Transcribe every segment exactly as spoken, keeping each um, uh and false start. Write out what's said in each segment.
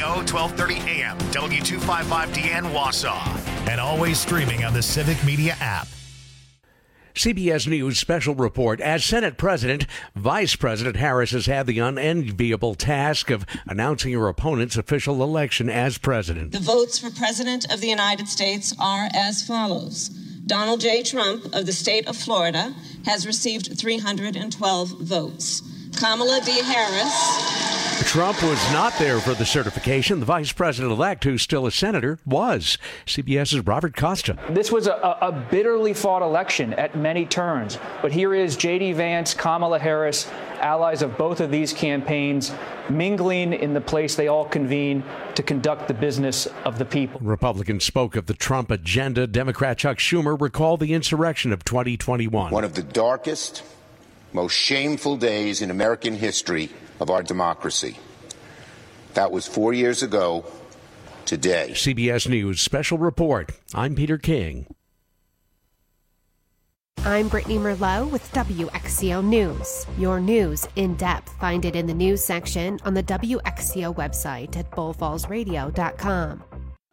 O, twelve thirty A M, W two fifty-five D N Wausau, and always streaming on the Civic Media app. C B S News special report. As Senate President, Vice President Harris has had the unenviable task of announcing her opponent's official election as president. The votes for President of the United States are as follows. Donald J. Trump of the state of Florida has received three hundred twelve votes. Kamala D. Harris. Trump was not there for the certification. The vice president-elect, who's still a senator, was. CBS's Robert Costa. This was a, a bitterly fought election at many turns. But here is J D. Vance, Kamala Harris, allies of both of these campaigns, mingling in the place they all convene to conduct the business of the people. Republicans spoke of the Trump agenda. Democrat Chuck Schumer recalled the insurrection of twenty twenty-one. One of the darkest, most shameful days in American history of our democracy. That was four years ago today. C B S News special report. I'm Peter King. I'm Brittany Merlot with W X C O News. Your news in depth. Find it in the news section on the W X C O website at bull falls radio dot com.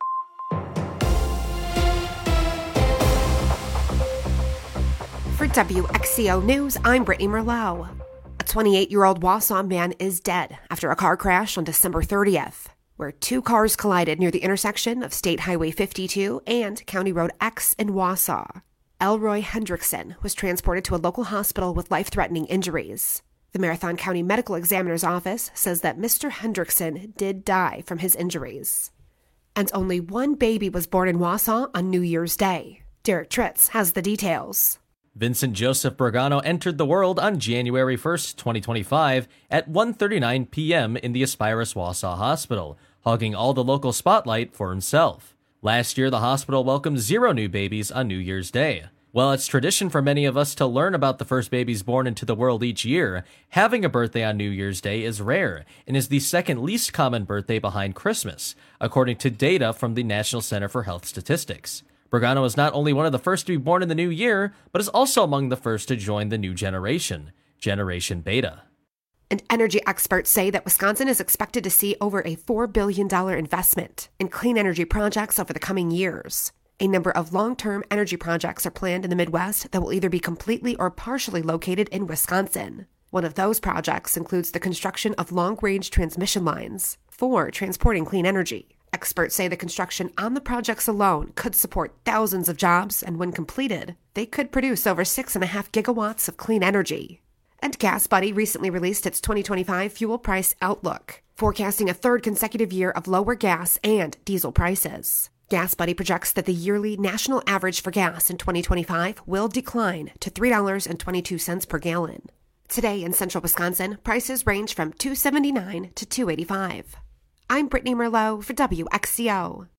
For W X C O News, I'm Brittany Merlot. A twenty-eight-year-old Wausau man is dead after a car crash on December thirtieth, where two cars collided near the intersection of State Highway fifty-two and County Road X in Wausau. Elroy Hendrickson was transported to a local hospital with life-threatening injuries. The Marathon County Medical Examiner's Office says that Mister Hendrickson did die from his injuries. And only one baby was born in Wausau on New Year's Day. Derek Tritz has the details. Vincent Joseph Bragano entered the world on January first, twenty twenty-five at one thirty-nine p.m. in the Aspirus Wausau Hospital, hogging all the local spotlight for himself. Last year, the hospital welcomed zero new babies on New Year's Day. While it's tradition for many of us to learn about the first babies born into the world each year, having a birthday on New Year's Day is rare and is the second least common birthday behind Christmas, according to data from the National Center for Health Statistics. Bragano is not only one of the first to be born in the new year, but is also among the first to join the new generation, Generation Beta. And energy experts say that Wisconsin is expected to see over a four billion dollars investment in clean energy projects over the coming years. A number of long-term energy projects are planned in the Midwest that will either be completely or partially located in Wisconsin. One of those projects includes the construction of long-range transmission lines for transporting clean energy. Experts say the construction on the projects alone could support thousands of jobs, and when completed, they could produce over six and a half gigawatts of clean energy. And GasBuddy recently released its twenty twenty-five fuel price outlook, forecasting a third consecutive year of lower gas and diesel prices. GasBuddy projects that the yearly national average for gas in twenty twenty-five will decline to three dollars and twenty-two cents per gallon. Today in central Wisconsin, prices range from two dollars and seventy-nine cents to two dollars and eighty-five cents. I'm Brittany Merlot for W X C O.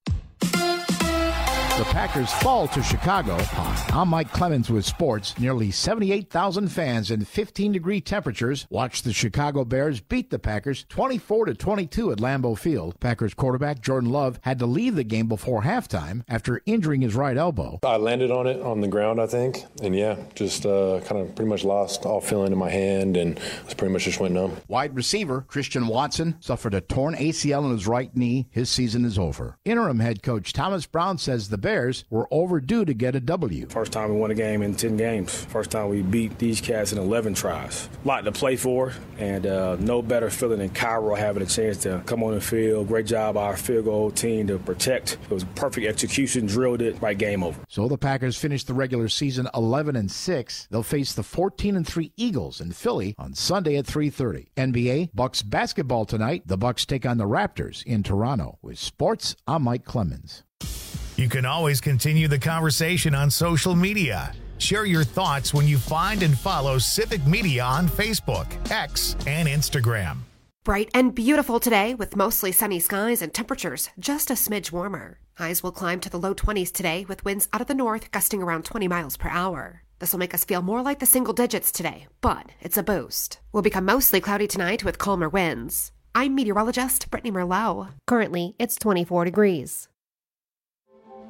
The Packers fall to Chicago. Hi, I'm Mike Clemens with sports. Nearly seventy-eight thousand fans in fifteen-degree temperatures watched the Chicago Bears beat the Packers twenty-four to twenty-two at Lambeau Field. Packers quarterback Jordan Love had to leave the game before halftime after injuring his right elbow. I landed on it on the ground, I think, and yeah, just uh, kind of pretty much lost all feeling in my hand and pretty much just went numb. Wide receiver Christian Watson suffered a torn A C L in his right knee. His season is over. Interim head coach Thomas Brown says the Bears were overdue to get a W. First time we won a game in ten games. First time we beat these cats in eleven tries. A lot to play for, and uh, no better feeling than Cairo having a chance to come on the field. Great job by our field goal team to protect. It was perfect execution, drilled it, right, game over. So the Packers finished the regular season eleven and six. They'll face the fourteen and three Eagles in Philly on Sunday at three thirty. N B A Bucks basketball tonight. The Bucks take on the Raptors in Toronto. With sports, I'm Mike Clemens. You can always continue the conversation on social media. Share your thoughts when you find and follow Civic Media on Facebook, X, and Instagram. Bright and beautiful today with mostly sunny skies and temperatures just a smidge warmer. Highs will climb to the low twenties today with winds out of the north gusting around twenty miles per hour. This will make us feel more like the single digits today, but it's a boost. We'll become mostly cloudy tonight with calmer winds. I'm meteorologist Brittany Merlot. Currently, it's twenty-four degrees.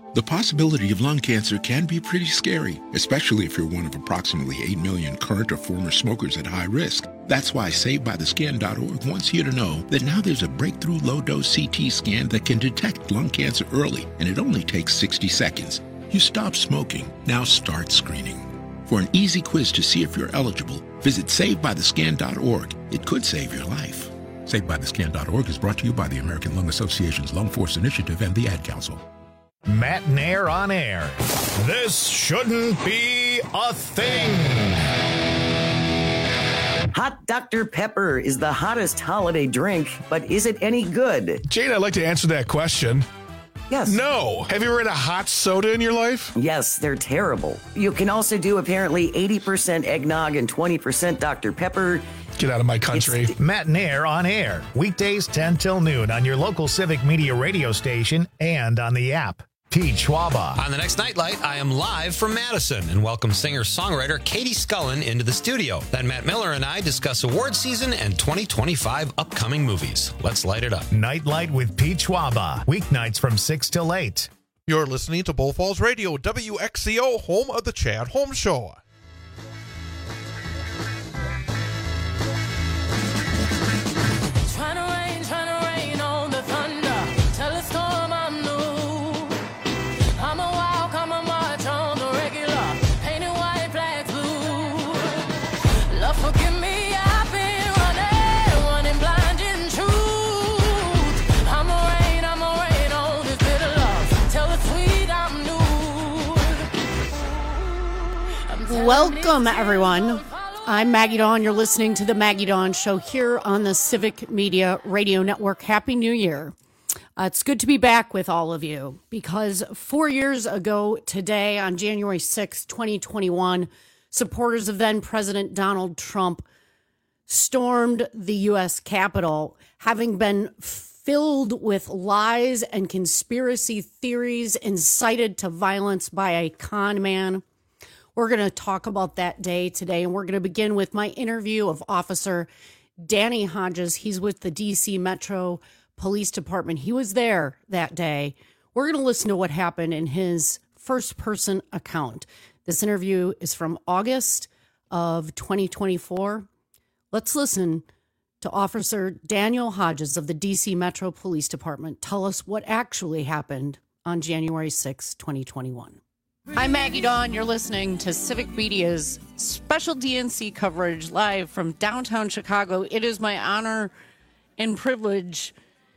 The possibility of lung cancer can be pretty scary, especially if you're one of approximately eight million current or former smokers at high risk. That's why Saved By The Scan dot org wants you to know that now there's a breakthrough low-dose C T scan that can detect lung cancer early, and it only takes sixty seconds. You stop smoking, now start screening. For an easy quiz to see if you're eligible, visit Saved By The Scan dot org. It could save your life. Saved By The Scan dot org is brought to you by the American Lung Association's Lung Force Initiative and the Ad Council. Matt Nair on air. This shouldn't be a thing. Hot Doctor Pepper is the hottest holiday drink, but is it any good? Jane, I'd like to answer that question. Yes. No. Have you ever had a hot soda in your life? Yes, they're terrible. You can also do apparently eighty percent eggnog and twenty percent Doctor Pepper. Get out of my country. It's Matt Nair on air. Weekdays ten till noon on your local Civic Media radio station and on the app. Pete Schwaba. On the next Nightlight, I am live from Madison and welcome singer-songwriter Katie Scullen into the studio. Then Matt Miller and I discuss award season and twenty twenty-five upcoming movies. Let's light it up. Nightlight with Pete Schwaba. Weeknights from six till eight. You're listening to Bull Falls Radio, W X C O, home of the Chad Holmes Show. Welcome, everyone. I'm Maggie Dawn. You're listening to the Maggie Dawn Show here on the Civic Media Radio Network. Happy New Year. Uh, it's good to be back with all of you because four years ago today, on January sixth, twenty twenty-one, supporters of then President Donald Trump stormed the U S Capitol, having been filled with lies and conspiracy theories incited to violence by a con man. We're going to talk about that day today, and we're going to begin with my interview of Officer Danny Hodges. He's with the D C Metro Police Department. He was there that day. We're going to listen to what happened in his first-person account. This interview is from August of twenty twenty-four. Let's listen to Officer Daniel Hodges of the D C Metro Police Department tell us what actually happened on January sixth, twenty twenty-one. I'm Maggie Dawn. You're listening to Civic Media's special D N C coverage live from downtown Chicago. It is my honor and privilege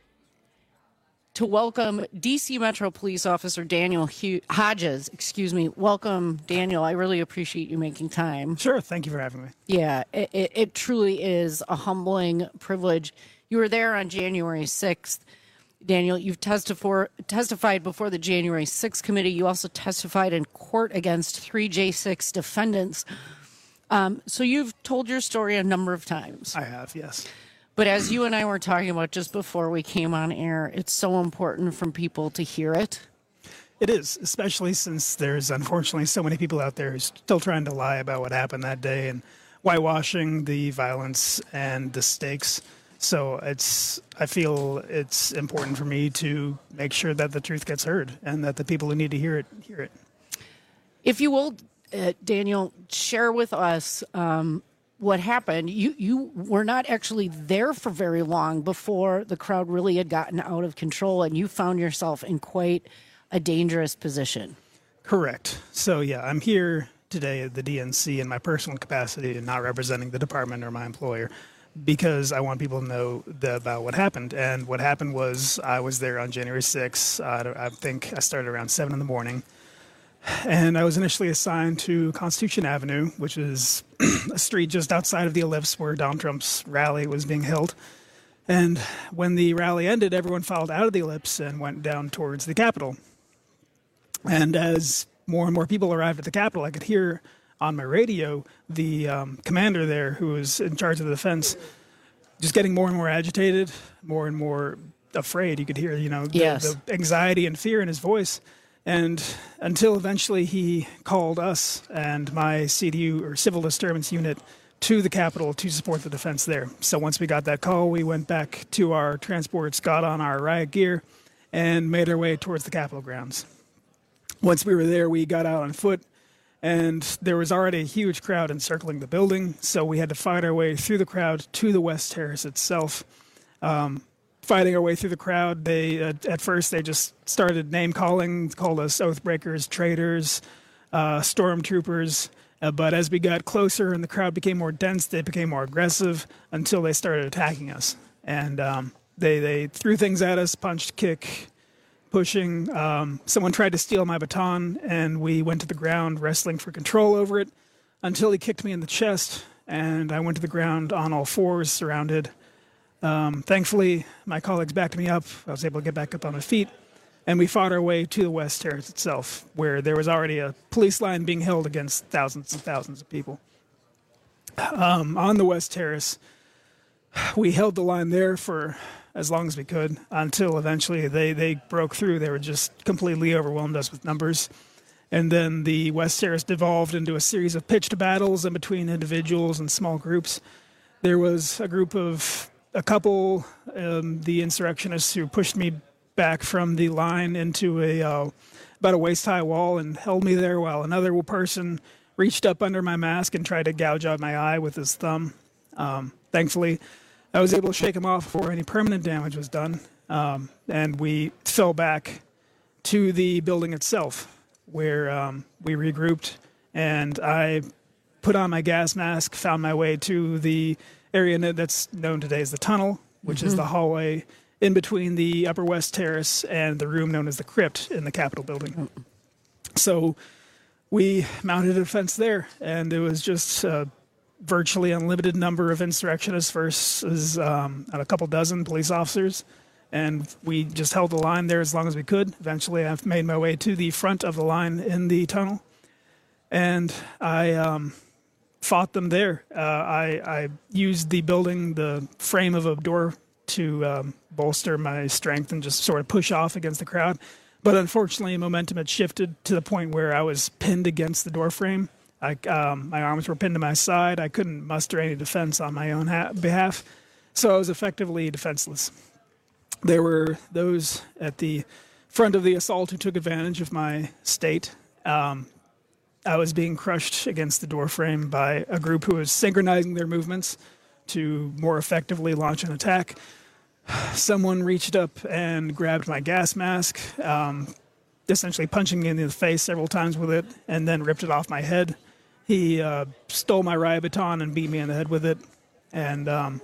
to welcome D C Metro Police Officer Daniel Hodges. Excuse me. Welcome, Daniel. I really appreciate you making time. Sure. Thank you for having me. Yeah, it, it, it truly is a humbling privilege. You were there on January sixth. Daniel, you've testified testified before the January sixth committee. You also testified in court against three J six defendants. Um, so you've told your story a number of times. I have, yes. But as you and I were talking about just before we came on air, it's so important for people to hear it. It is, especially since there's unfortunately so many people out there who's still trying to lie about what happened that day and whitewashing the violence and the stakes. So it's, I feel it's important for me to make sure that the truth gets heard and that the people who need to hear it, hear it. If you will, uh, Daniel, share with us um, what happened. You, you were not actually there for very long before the crowd really had gotten out of control and you found yourself in quite a dangerous position. Correct. So, yeah, I'm here today at the D N C in my personal capacity and not representing the department or my employer, because I want people to know the, about what happened. And what happened was I was there on January sixth. Uh, I think I started around seven in the morning. And I was initially assigned to Constitution Avenue, which is a street just outside of the Ellipse where Donald Trump's rally was being held. And when the rally ended, everyone filed out of the Ellipse and went down towards the Capitol. And as more and more people arrived at the Capitol, I could hear on my radio the um, commander there, who was in charge of the defense, just getting more and more agitated, more and more afraid. You could hear, you know, the, yes. the anxiety and fear in his voice. And until eventually he called us and my C D U, or Civil Disturbance Unit, to the Capitol to support the defense there. So once we got that call, we went back to our transports, got on our riot gear, and made our way towards the Capitol grounds. once we were there, we got out on foot, and there was already a huge crowd encircling the building, so we had to fight our way through the crowd to the West Terrace itself. Um, fighting our way through the crowd, they uh, at first they just started name-calling, called us oath-breakers, traitors, uh, stormtroopers, uh, but as we got closer and the crowd became more dense, they became more aggressive until they started attacking us. And um, they, they threw things at us, punched, kick, pushing. Um, someone tried to steal my baton, and we went to the ground wrestling for control over it until he kicked me in the chest, and I went to the ground on all fours, surrounded. Um, thankfully, my colleagues backed me up. I was able to get back up on my feet, and we fought our way to the West Terrace itself, where there was already a police line being held against thousands and thousands of people. Um, on the West Terrace, we held the line there for as long as we could until eventually they, they broke through. They were just completely overwhelmed us with numbers. And then the West Terrace devolved into a series of pitched battles in between individuals and small groups. There was a group of a couple, um, the insurrectionists, who pushed me back from the line into a uh, about a waist-high wall and held me there, while another person reached up under my mask and tried to gouge out my eye with his thumb. Um, thankfully, I was able to shake him off before any permanent damage was done, um, and we fell back to the building itself, where um, we regrouped, and I put on my gas mask, found my way to the area that's known today as the tunnel, which mm-hmm. is the hallway in between the Upper West Terrace and the room known as the Crypt in the Capitol building. Mm-hmm. So we mounted a defense there, and it was just a virtually unlimited number of insurrectionists versus um, a couple dozen police officers, and we just held the line there as long as we could. Eventually, I made my way to the front of the line in the tunnel, and I um, fought them there. Uh, I, I used the building, the frame of a door, to um, bolster my strength and just sort of push off against the crowd. But unfortunately, momentum had shifted to the point where I was pinned against the door frame. I, um, my arms were pinned to my side. I couldn't muster any defense on my own ha- behalf, so I was effectively defenseless. There were those at the front of the assault who took advantage of my state. Um, I was being crushed against the doorframe by a group who was synchronizing their movements to more effectively launch an attack. Someone reached up and grabbed my gas mask, um, essentially punching me in the face several times with it, and then ripped it off my head. He uh, stole my riot baton and beat me in the head with it. And um,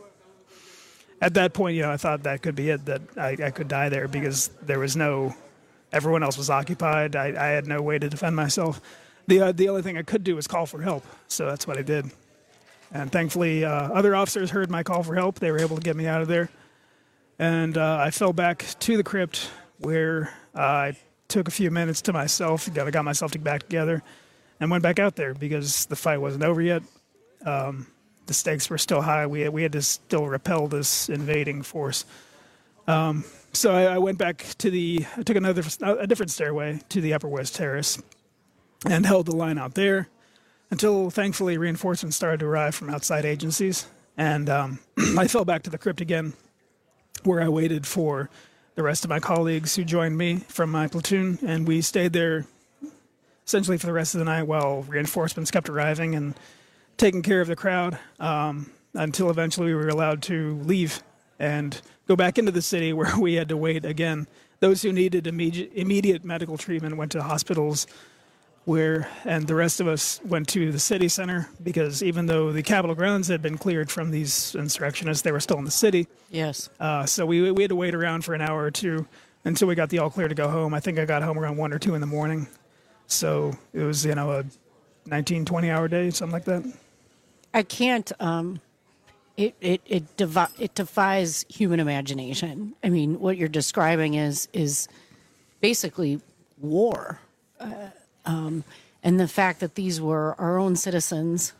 at that point, you know, I thought that could be it, that I, I could die there, because there was no, everyone else was occupied. I, I had no way to defend myself. The, uh, the only thing I could do was call for help, so that's what I did. And thankfully, uh, other officers heard my call for help. They were able to get me out of there. And uh, I fell back to the crypt, where uh, I took a few minutes to myself, got, got myself back together, and went back out there, because the fight wasn't over yet. Um, the stakes were still high. We had, we had to still repel this invading force. Um, so I, I went back to the, I took another, a different stairway to the Upper West Terrace and held the line out there until, thankfully, reinforcements started to arrive from outside agencies. And um, I fell back to the crypt again, where I waited for the rest of my colleagues who joined me from my platoon, and we stayed there essentially for the rest of the night while reinforcements kept arriving and taking care of the crowd, um, until eventually we were allowed to leave and go back into the city, where we had to wait again. Those who needed immediate, immediate medical treatment went to hospitals, where, and the rest of us went to the city center, because even though the Capitol grounds had been cleared from these insurrectionists, they were still in the city. Yes. Uh, so we we had to wait around for an hour or two until we got the all clear to go home. I think I got home around one or two in the morning. So it was, you know, a nineteen, twenty hour day, something like that. I can't, um, it, it, it, devi- it defies human imagination. I mean, what you're describing is, is basically war. Uh, Um, and the fact that these were our own citizens,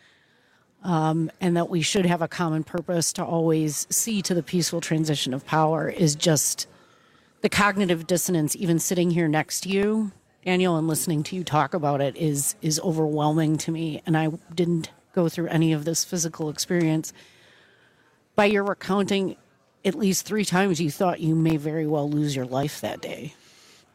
um, and that we should have a common purpose to always see to the peaceful transition of power is just the cognitive dissonance. Even sitting here next to you, Daniel, and listening to you talk about it is is overwhelming to me. And I didn't go through any of this physical experience. By your recounting, at least three times you thought you may very well lose your life that day.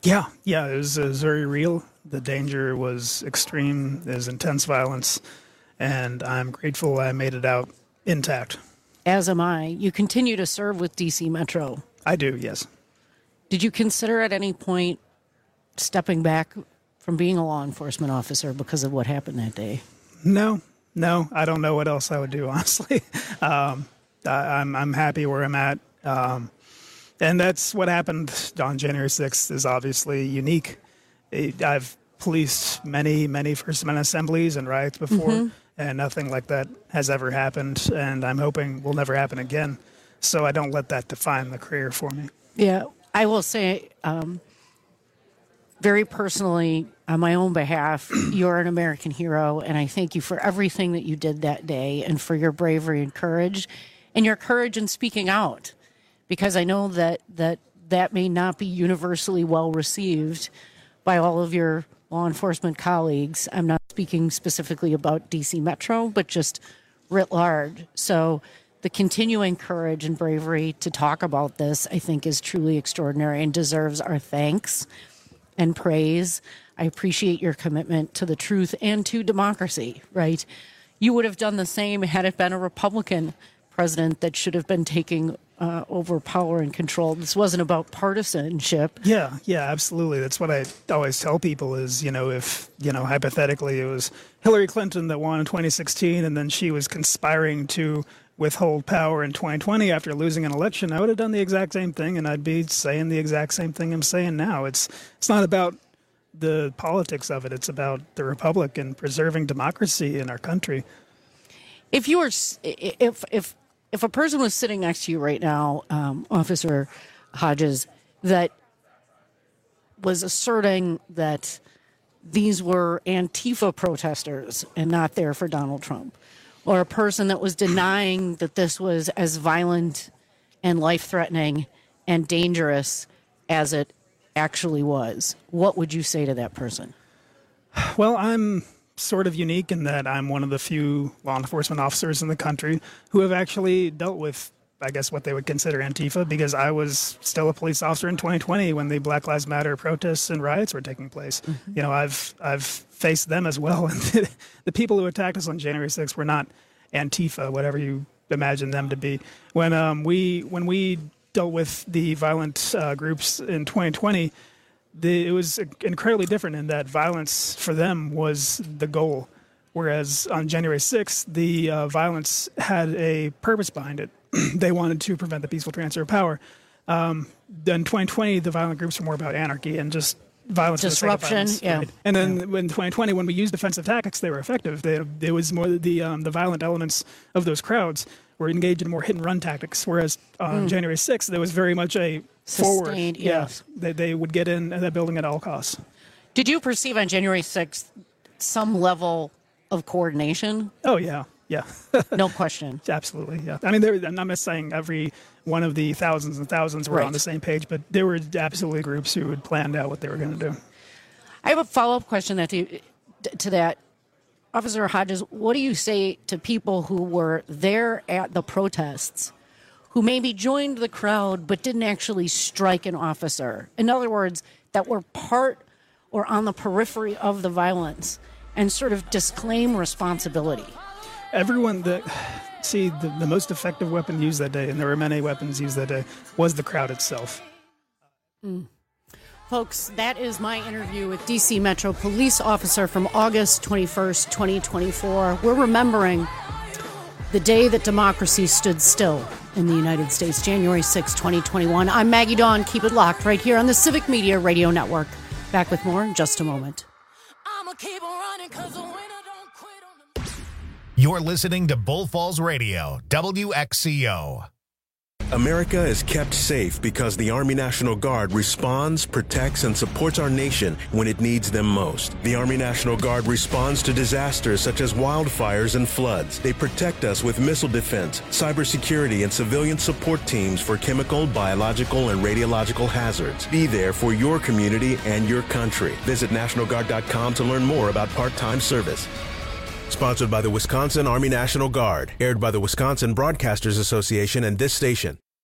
Yeah, yeah, it was, it was very real. The danger was extreme. There's intense violence, and I'm grateful I made it out intact. As am I. You continue to serve with D C Metro. I do, yes. Did you consider at any point stepping back from being a law enforcement officer because of what happened that day? No, no. I don't know what else I would do, honestly. Um, I, I'm I'm happy where I'm at. Um, and that's what happened on January sixth is obviously unique. It, I've policed many, many First Amendment assemblies and riots before, mm-hmm. and nothing like that has ever happened, and I'm hoping will never happen again. So I don't let that define the career for me. Yeah, I will say, um, very personally, on my own behalf, you're an American hero, and I thank you for everything that you did that day and for your bravery and courage, and your courage in speaking out, because I know that that, that may not be universally well received by all of your law enforcement colleagues. I'm not speaking specifically about D C Metro, but just writ large. So the continuing courage and bravery to talk about this, I think, is truly extraordinary and deserves our thanks and praise. I appreciate your commitment to the truth and to democracy, right? You would have done the same had it been a Republican president that should have been taking uh, over power and control. This wasn't about partisanship. Yeah, yeah, absolutely. That's what I always tell people is, you know, if, you know, hypothetically it was Hillary Clinton that won in twenty sixteen and then she was conspiring to withhold power in twenty twenty after losing an election, I would have done the exact same thing, and I'd be saying the exact same thing I'm saying now. It's it's not about the politics of it. It's about the republic and preserving democracy in our country. If you were, if if if a person was sitting next to you right now, um, Officer Hodges, that was asserting that these were Antifa protesters and not there for Donald Trump, or a person that was denying that this was as violent and life-threatening and dangerous as it actually was, what would you say to that person? Well, I'm sort of unique in that I'm one of the few law enforcement officers in the country who have actually dealt with, I guess, what they would consider Antifa, because I was still a police officer in twenty twenty when the Black Lives Matter protests and riots were taking place. Mm-hmm. You know, I've I've faced them as well. And the people who attacked us on January sixth were not Antifa, whatever you imagine them to be. When um, we when we dealt with the violent uh, groups in twenty twenty, the, it was incredibly different in that violence for them was the goal, whereas on January sixth, the uh, violence had a purpose behind it. They wanted to prevent the peaceful transfer of power. Um, then twenty twenty, the violent groups were more about anarchy and just violence, disruption, violence, yeah. Right? And then yeah. in twenty twenty, when we used defensive tactics, they were effective. They, it was more the um, the violent elements of those crowds were engaged in more hit and run tactics. Whereas on mm. January sixth, there was very much a forward. Sustained, yeah, yes. They they would get in that building at all costs. Did you perceive on January sixth some level of coordination? Oh yeah, yeah. No question. Absolutely, yeah. I mean, there, I'm not saying every one of the thousands and thousands were right. on the same page, but there were absolutely groups who had planned out what they were going to do. I have a follow-up question that to, to that. Officer Hodges, what do you say to people who were there at the protests, who maybe joined the crowd but didn't actually strike an officer? In other words, that were part or on the periphery of the violence and sort of disclaim responsibility. Everyone that, see, the, the most effective weapon used that day, and there were many weapons used that day, was the crowd itself. Mm. Folks, that is my interview with D C Metro Police Officer from August twenty-first, twenty twenty-four. We're remembering the day that democracy stood still in the United States, January sixth, twenty twenty-one. I'm Maggie Dawn. Keep it locked right here on the Civic Media Radio Network. Back with more in just a moment. I'ma keep on running 'cause the winner don't quit on the... You're listening to Bull Falls Radio, W X C O. America is kept safe because the Army National Guard responds, protects, and supports our nation when it needs them most. The Army National Guard responds to disasters such as wildfires and floods. They protect us with missile defense, cybersecurity, and civilian support teams for chemical, biological, and radiological hazards. Be there for your community and your country. Visit National Guard dot com to learn more about part-time service. Sponsored by the Wisconsin Army National Guard. Aired by the Wisconsin Broadcasters Association and this station.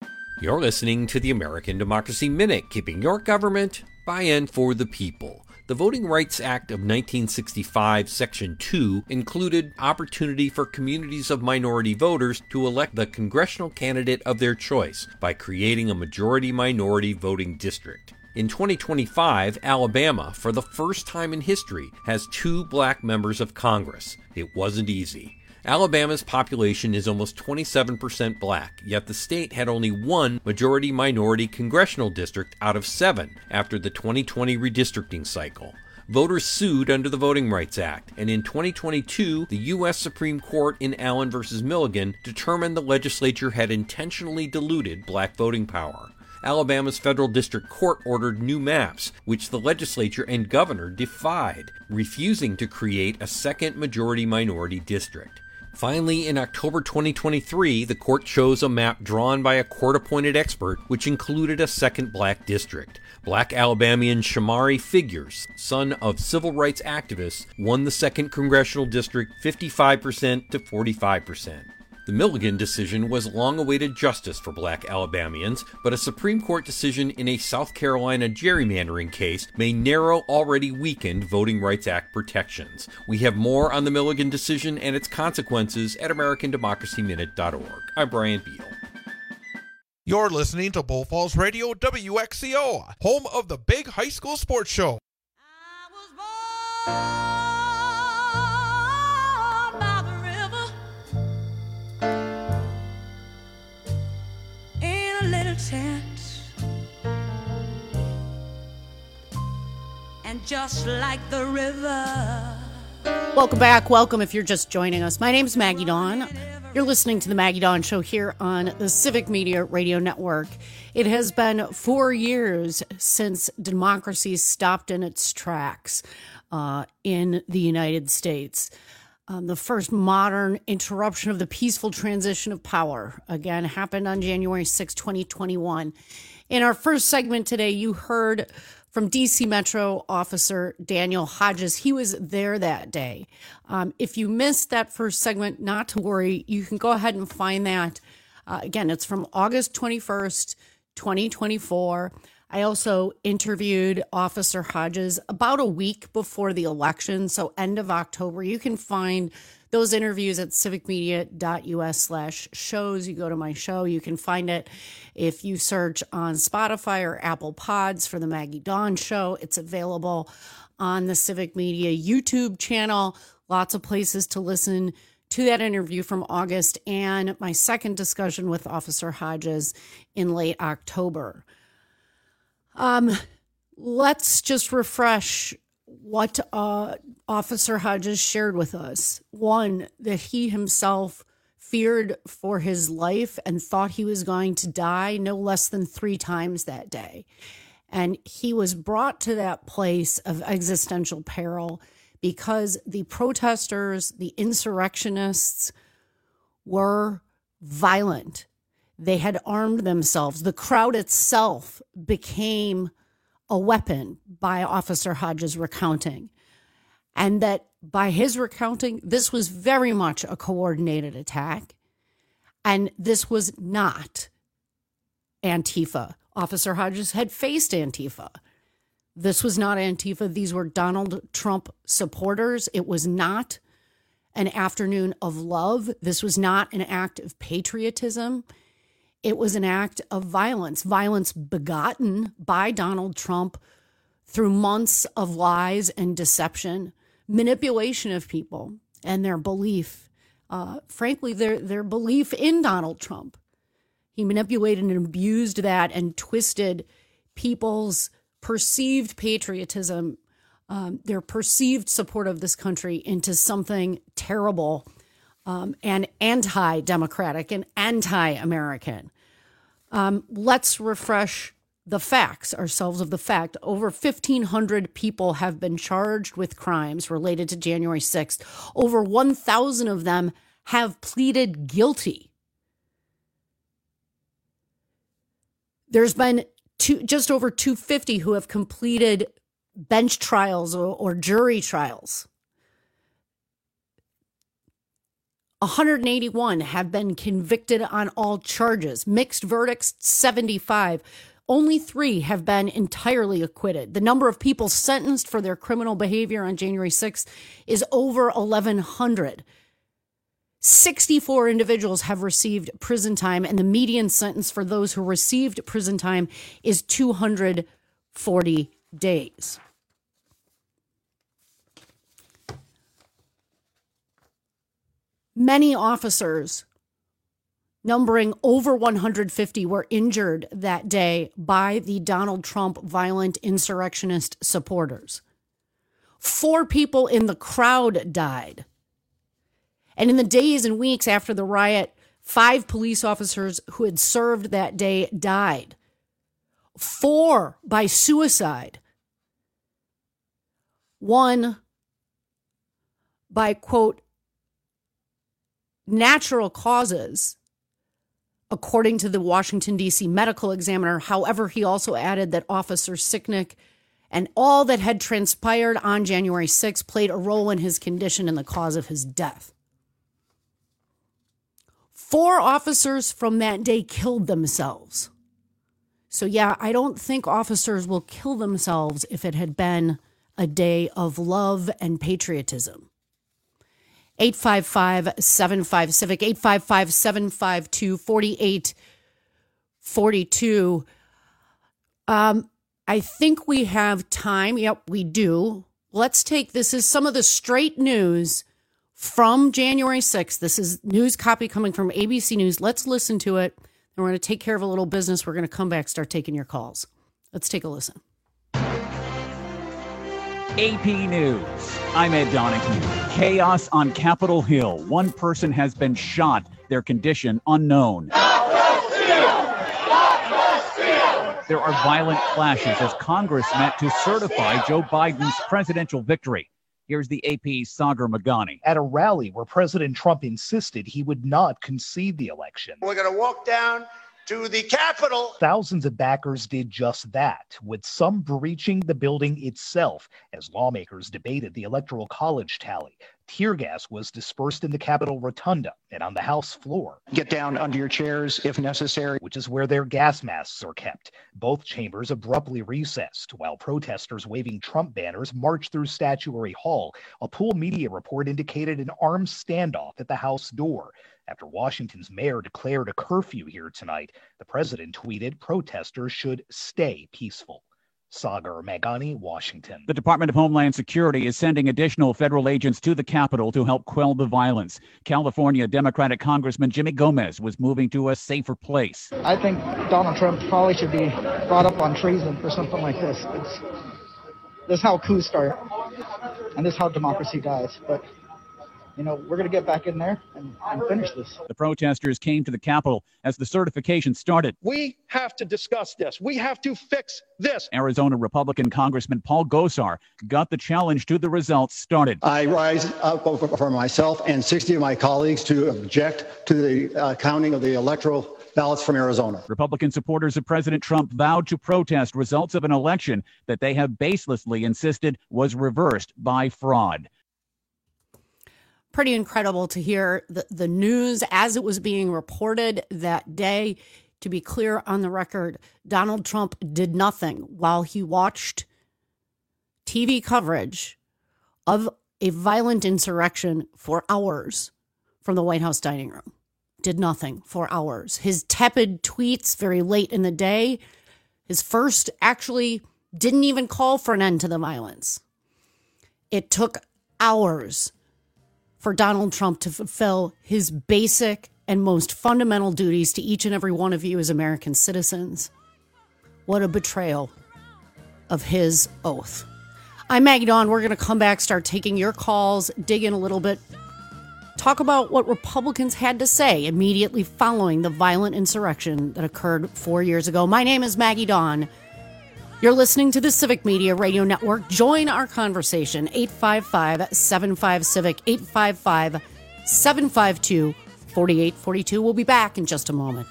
You're listening to the American Democracy Minute, keeping your government by and for the people. The Voting Rights Act of nineteen sixty-five, Section two, included opportunity for communities of minority voters to elect the congressional candidate of their choice by creating a majority-minority voting district. In twenty twenty-five, Alabama, for the first time in history, has two black members of Congress. It wasn't easy. Alabama's population is almost twenty-seven percent black, yet the state had only one majority-minority congressional district out of seven after the twenty twenty redistricting cycle. Voters sued under the Voting Rights Act, and in twenty twenty-two, the U S Supreme Court in Allen versus Milligan determined the legislature had intentionally diluted black voting power. Alabama's federal district court ordered new maps, which the legislature and governor defied, refusing to create a second majority-minority district. Finally, in October twenty twenty-three, the court chose a map drawn by a court-appointed expert, which included a second black district. Black Alabamian Shamari Figures, son of civil rights activists, won the second congressional district fifty-five percent to forty-five percent. The Milligan decision was long-awaited justice for black Alabamians, but a Supreme Court decision in a South Carolina gerrymandering case may narrow already weakened Voting Rights Act protections. We have more on the Milligan decision and its consequences at American Democracy Minute dot org. I'm Brian Beadle. You're listening to Bull Falls Radio W X C O, home of the big high school sports show. Tent. And just like the river. Welcome back. Welcome if you're just joining us. My name's Maggie Dawn. You're listening to the Maggie Dawn Show here on the Civic Media Radio Network. It has been four years since democracy stopped in its tracks uh, in the United States. Um, the first modern interruption of the peaceful transition of power, again, happened on January sixth, twenty twenty-one. In our first segment today, you heard from D C Metro Officer Daniel Hodges. He was there that day. Um, if you missed that first segment, not to worry. You can go ahead and find that. Uh, again, it's from August twenty-first, twenty twenty-four. I also interviewed Officer Hodges about a week before the election, so end of October. You can find those interviews at civicmedia.us slash shows. You go to my show, you can find it if you search on Spotify or Apple Pods for the Maggie Dawn Show. It's available on the Civic Media YouTube channel. Lots of places to listen to that interview from August and my second discussion with Officer Hodges in late October. Um, let's just refresh what uh, Officer Hodges shared with us. One, that he himself feared for his life and thought he was going to die no less than three times that day. And he was brought to that place of existential peril because the protesters, the insurrectionists, were violent. They had armed themselves. The crowd itself became a weapon by Officer Hodges' recounting. And that by his recounting, this was very much a coordinated attack. And this was not Antifa. Officer Hodges had faced Antifa. This was not Antifa. These were Donald Trump supporters. It was not an afternoon of love. This was not an act of patriotism. It was an act of violence, violence begotten by Donald Trump through months of lies and deception, manipulation of people and their belief, uh, frankly, their, their belief in Donald Trump. He manipulated and abused that and twisted people's perceived patriotism, um, their perceived support of this country into something terrible Um, and anti-democratic and anti-American. Um, let's refresh the facts, ourselves of the fact. Over fifteen hundred people have been charged with crimes related to January sixth. Over one thousand of them have pleaded guilty. There's been two, just over two hundred fifty who have completed bench trials or, or jury trials. one hundred eighty-one have been convicted on all charges. Mixed verdicts, seventy-five. Only three have been entirely acquitted. The number of people sentenced for their criminal behavior on January sixth is over eleven hundred. sixty-four individuals have received prison time, and the median sentence for those who received prison time is two hundred forty days. Many officers, numbering over one hundred fifty, were injured that day by the Donald Trump violent insurrectionist supporters. Four people in the crowd died. And in the days and weeks after the riot, five police officers who had served that day died. Four by suicide. One by, quote, natural causes, according to the Washington, D C medical examiner. However, he also added that Officer Sicknick and all that had transpired on January sixth played a role in his condition and the cause of his death. Four officers from that day killed themselves. So yeah, I don't think officers will kill themselves if it had been a day of love and patriotism. eight five five, seven five, civic, eight five five, seven five two, four eight four two. Um, I think we have time. Yep, we do. Let's take, this is some of the straight news from January sixth. This is news copy coming from A B C News. Let's listen to it. And we're going to take care of a little business. We're going to come back, start taking your calls. Let's take a listen. A P News. I'm Ed Donahue. Chaos on Capitol Hill. One person has been shot. Their condition unknown. There are violent clashes as Congress met to certify Joe Biden's presidential victory. Here's the A P's Sagar Meghani. At a rally where President Trump insisted he would not concede the election. We're going to walk down to the Capitol. Thousands of backers did just that, with some breaching the building itself as lawmakers debated the Electoral College tally. Tear gas was dispersed in the Capitol Rotunda and on the House floor. Get down under your chairs if necessary. Which is where their gas masks are kept. Both chambers abruptly recessed while protesters waving Trump banners marched through Statuary Hall. A Pool media report indicated an armed standoff at the House door. After Washington's mayor declared a curfew here tonight, the president tweeted protesters should stay peaceful. Sagar Meghani, Washington. The Department of Homeland Security is sending additional federal agents to the Capitol to help quell the violence. California Democratic Congressman Jimmy Gomez was moving to a safer place. I think Donald Trump probably should be brought up on treason for something like this. It's, this is how coups start, and this is how democracy dies. But you know, we're going to get back in there and, and finish this. The protesters came to the Capitol as the certification started. We have to discuss this. We have to fix this. Arizona Republican Congressman Paul Gosar got the challenge to the results started. I rise up for myself and sixty of my colleagues to object to the uh, counting of the electoral ballots from Arizona. Republican supporters of President Trump vowed to protest results of an election that they have baselessly insisted was reversed by fraud. Pretty incredible to hear the, the news as it was being reported that day. To be clear on the record, Donald Trump did nothing while he watched T V coverage of a violent insurrection for hours from the White House dining room. Did nothing for hours. His tepid tweets very late in the day, his first actually didn't even call for an end to the violence. It took hours for Donald Trump to fulfill his basic and most fundamental duties to each and every one of you as American citizens. What a betrayal of his oath. I'm Maggie Dawn. We're going to come back, start taking your calls, dig in a little bit, talk about what Republicans had to say immediately following the violent insurrection that occurred four years ago. My name is Maggie Dawn. You're listening to the Civic Media Radio Network. Join our conversation, eight five five, seven five, civic, eight five five, seven five two, four eight four two. We'll be back in just a moment.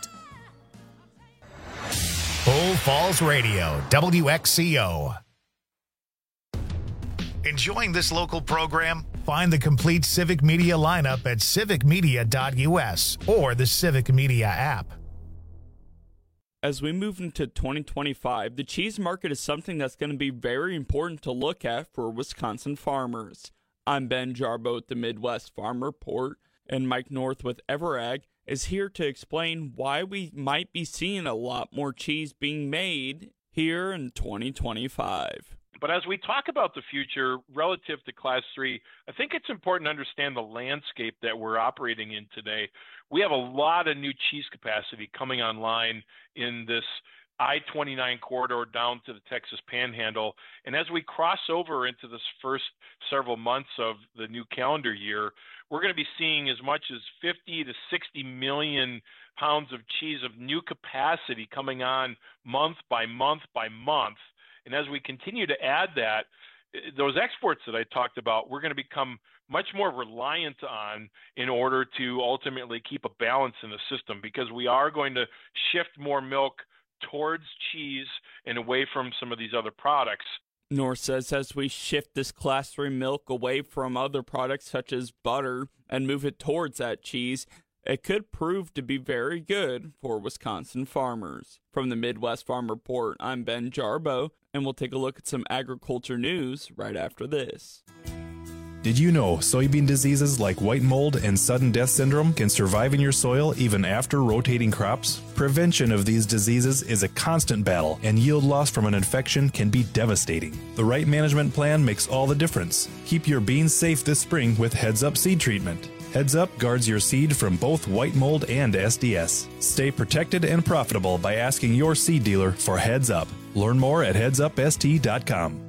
Bull Falls Radio, W X C O. Enjoying this local program? Find the complete Civic Media lineup at civic media dot u s or the Civic Media app. As we move into twenty twenty-five, the cheese market is something that's going to be very important to look at for Wisconsin farmers. I'm Ben Jarbo at the Midwest Farm Report, and Mike North with Everag is here to explain why we might be seeing a lot more cheese being made here in twenty twenty-five. But as we talk about the future relative to Class three, I think it's important to understand the landscape that we're operating in today. We have a lot of new cheese capacity coming online in this I twenty-nine corridor down to the Texas Panhandle. And as we cross over into this first several months of the new calendar year, we're going to be seeing as much as fifty to sixty million pounds of cheese of new capacity coming on month by month by month. And as we continue to add that, those exports that I talked about, we're going to become much more reliant on in order to ultimately keep a balance in the system, because we are going to shift more milk towards cheese and away from some of these other products. North says as we shift this Class three milk away from other products such as butter and move it towards that cheese, it could prove to be very good for Wisconsin farmers. From the Midwest Farm Report, I'm Ben Jarbo, and we'll take a look at some agriculture news right after this. Did you know soybean diseases like white mold and sudden death syndrome can survive in your soil even after rotating crops? Prevention of these diseases is a constant battle, and yield loss from an infection can be devastating. The right management plan makes all the difference. Keep your beans safe this spring with Heads Up seed treatment. Heads Up guards your seed from both white mold and S D S. Stay protected and profitable by asking your seed dealer for Heads Up. Learn more at heads up s t dot com.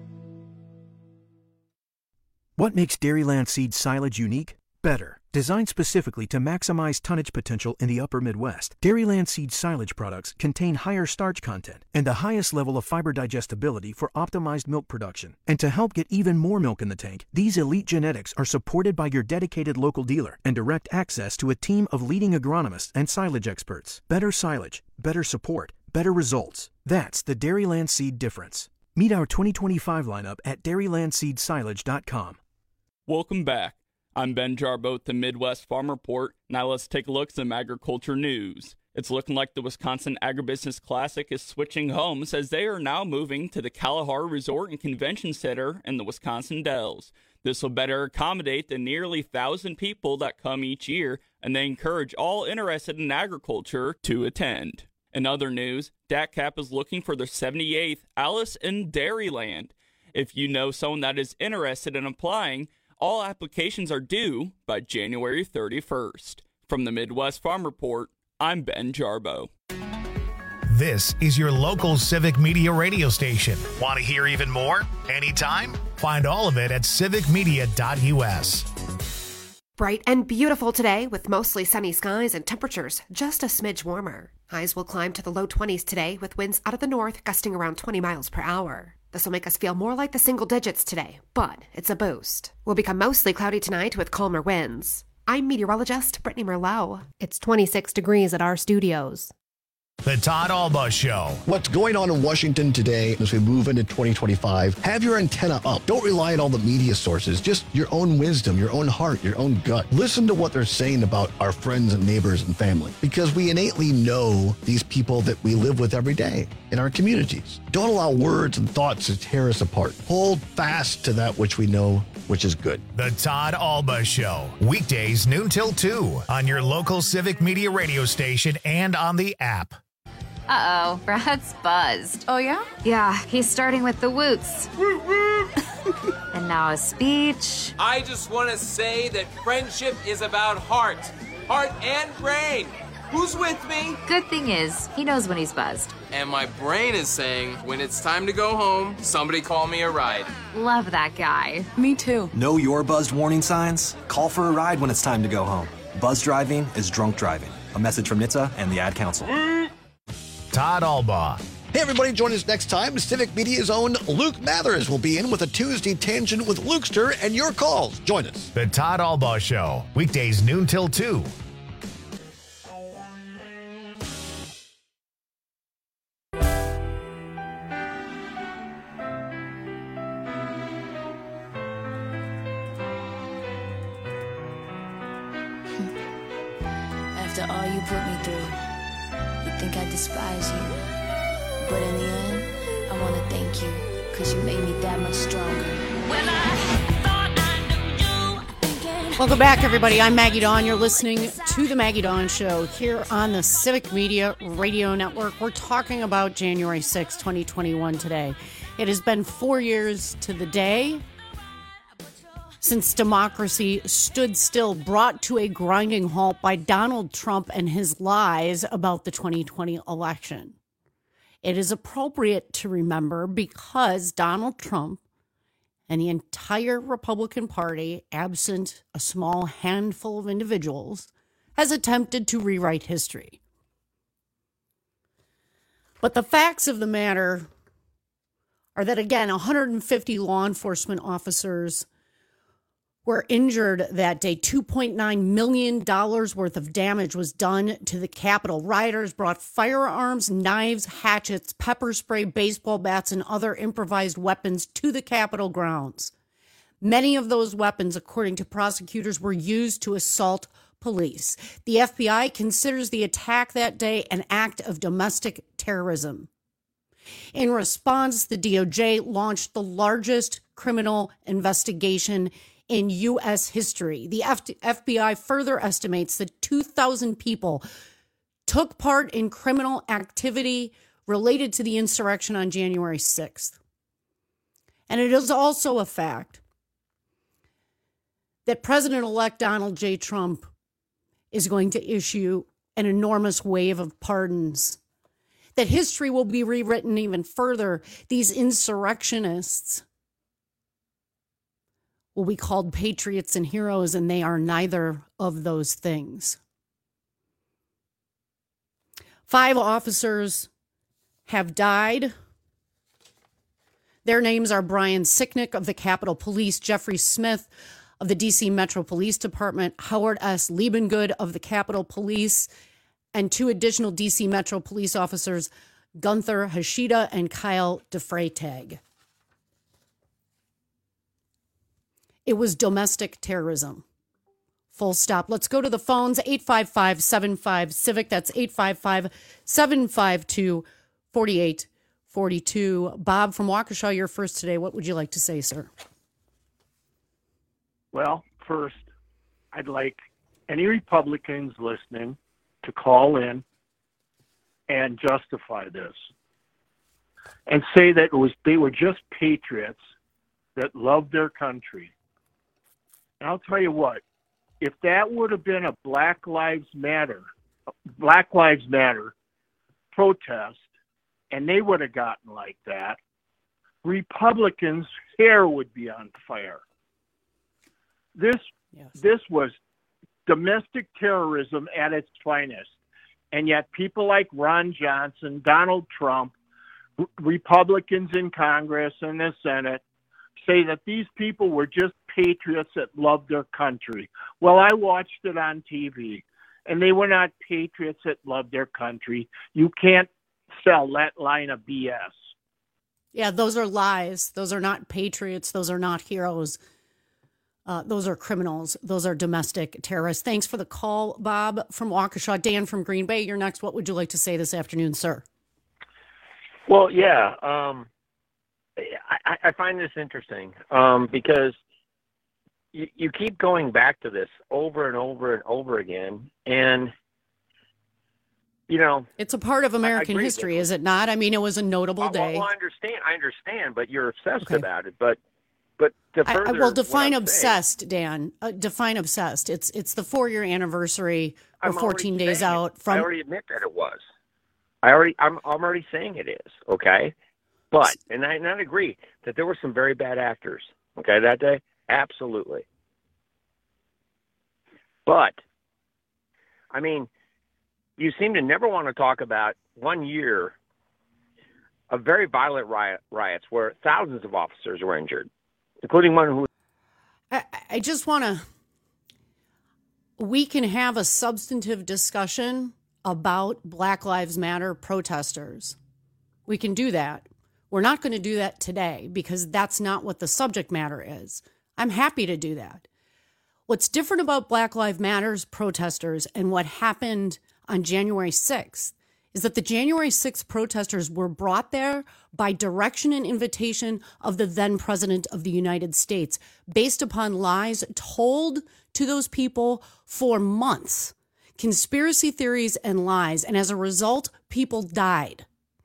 What makes Dairyland seed silage unique? Better. Designed specifically to maximize tonnage potential in the upper Midwest, Dairyland seed silage products contain higher starch content and the highest level of fiber digestibility for optimized milk production. And to help get even more milk in the tank, these elite genetics are supported by your dedicated local dealer and direct access to a team of leading agronomists and silage experts. Better silage, better support, better results. That's the Dairyland seed difference. Meet our twenty twenty-five lineup at dairyland seed silage dot com. Welcome back. I'm Ben Jarbo at the Midwest Farm Report. Now let's take a look at some agriculture news. It's looking like the Wisconsin Agribusiness Classic is switching homes as they are now moving to the Kalahari Resort and Convention Center in the Wisconsin Dells. This will better accommodate the nearly one thousand people that come each year, and they encourage all interested in agriculture to attend. In other news, D A C Cap is looking for their seventy-eighth Alice in Dairyland. If you know someone that is interested in applying, all applications are due by January thirty-first. From the Midwest Farm Report, I'm Ben Jarbo. This is your local Civic Media radio station. Want to hear even more? Anytime? Find all of it at civic media dot u s. Bright and beautiful today with mostly sunny skies and temperatures just a smidge warmer. Highs will climb to the low twenties today with winds out of the north gusting around twenty miles per hour. This will make us feel more like the single digits today, but it's a boost. We'll become mostly cloudy tonight with calmer winds. I'm meteorologist Brittany Merlot. It's twenty-six degrees at our studios. The Todd Alba Show. What's going on in Washington today as we move into twenty twenty-five? Have your antenna up. Don't rely on all the media sources. Just your own wisdom, your own heart, your own gut. Listen to what they're saying about our friends and neighbors and family, because we innately know these people that we live with every day in our communities. Don't allow words and thoughts to tear us apart. Hold fast to that which we know, which is good. The Todd Alba Show. Weekdays noon till two on your local Civic Media radio station and on the app. Uh-oh, Brad's buzzed. Oh, yeah? Yeah, he's starting with the woots. And now a speech. I just want to say that friendship is about heart. Heart and brain. Who's with me? Good thing is, he knows when he's buzzed. And my brain is saying, when it's time to go home, somebody call me a ride. Love that guy. Me too. Know your buzzed warning signs? Call for a ride when it's time to go home. Buzz driving is drunk driving. A message from N H T S A and the Ad Council. Todd Alba. Hey, everybody, join us next time. Civic Media's own Luke Mathers will be in with a Tuesday Tangent with Lukester and your calls. Join us. The Todd Alba Show. Weekdays noon till two. After all you put me through, you think I despise you. But in the end, I want to thank you, because you made me that much stronger. When I thought I knew you, thinking... Welcome back, everybody. I'm Maggie Dawn. You're listening to The Maggie Dawn Show here on the Civic Media Radio Network. We're talking about January sixth, twenty twenty-one today. It has been four years to the day since democracy stood still, brought to a grinding halt by Donald Trump and his lies about the twenty twenty election. It is appropriate to remember because Donald Trump and the entire Republican Party, absent a small handful of individuals, has attempted to rewrite history. But the facts of the matter are that, again, one hundred fifty law enforcement officers were injured that day. two point nine million dollars worth of damage was done to the Capitol. Rioters brought firearms, knives, hatchets, pepper spray, baseball bats, and other improvised weapons to the Capitol grounds. Many of those weapons, according to prosecutors, were used to assault police. The F B I considers the attack that day an act of domestic terrorism. In response, the D O J launched the largest criminal investigation in U S history. The F B I further estimates that two thousand people took part in criminal activity related to the insurrection on January sixth. And it is also a fact that President-elect Donald J. Trump is going to issue an enormous wave of pardons, that history will be rewritten even further. These insurrectionists will be called patriots and heroes, and they are neither of those things. Five officers have died. Their names are Brian Sicknick of the Capitol Police, Jeffrey Smith of the D C Metro Police Department, Howard S. Liebengood of the Capitol Police, and two additional D C Metro Police officers, Gunther Hashida and Kyle DeFreytag. It was domestic terrorism. Full stop. Let's go to the phones. eight five five, seven five, CIVIC. That's eight five five, seven five two, four eight four two. Bob from Waukesha, you're first today. What would you like to say, sir? Well, first, I'd like any Republicans listening to call in and justify this and say that it was they were just patriots that loved their country. And I'll tell you what, if that would have been a Black Lives Matter, Black Lives Matter protest, and they would have gotten like that, Republicans' hair would be on fire. This yes. this was domestic terrorism at its finest. And yet people like Ron Johnson, Donald Trump, r- Republicans in Congress and the Senate say that these people were just patriots that loved their country. Well, I watched it on T V, and they were not patriots that loved their country. You can't sell that line of B S. Yeah, those are lies. Those are not patriots. Those are not heroes. Uh, those are criminals. Those are domestic terrorists. Thanks for the call, Bob from Waukesha. Dan from Green Bay, you're next. What would you like to say this afternoon, sir? Well, yeah, um, I, I find this interesting um, because you, you keep going back to this over and over and over again. And, you know, it's a part of American history, is it not? I mean, it was a notable well, day. Well, I understand. I understand, but you're obsessed okay. about it. But But to further, I, I, well, define obsessed, saying, Dan. Uh, define obsessed. It's it's the four year anniversary. We're I'm fourteen days out it. from. I already admit that it was. I already. I'm. I'm already saying it is. Okay, but and I not agree that there were some very bad actors. Okay, that day, absolutely. But, I mean, you seem to never want to talk about one year of very violent riot, riots where thousands of officers were injured, including one who... I, I just want to... We can have a substantive discussion about Black Lives Matter protesters. We can do that. We're not going to do that today because that's not what the subject matter is. I'm happy to do that. What's different about Black Lives Matter protesters and what happened on January sixth is that the January sixth protesters were brought there by direction and invitation of the then president of the United States, based upon lies told to those people for months, conspiracy theories and lies. And as a result, people died.